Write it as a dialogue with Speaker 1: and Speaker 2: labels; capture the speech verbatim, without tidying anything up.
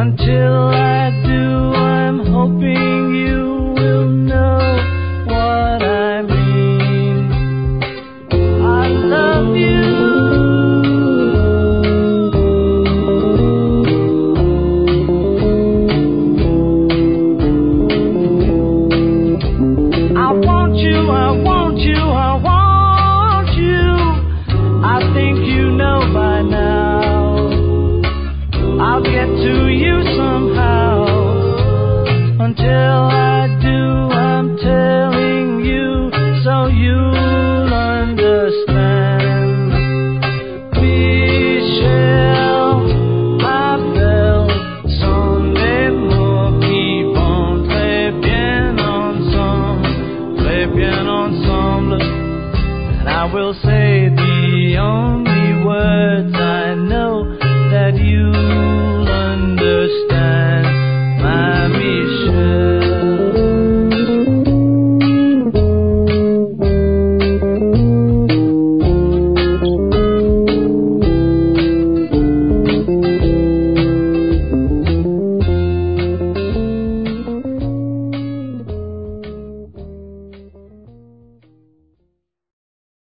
Speaker 1: Until I do, I'm hoping you will know what I mean. I love you. I want you, I want you, I want you. I think you know by now. I'll get to you somehow. Until I do, I'm telling you so you'll understand. Michel, ma belle, sont des mots qui vont très bien ensemble, très bien ensemble. And I will say the only words I know that you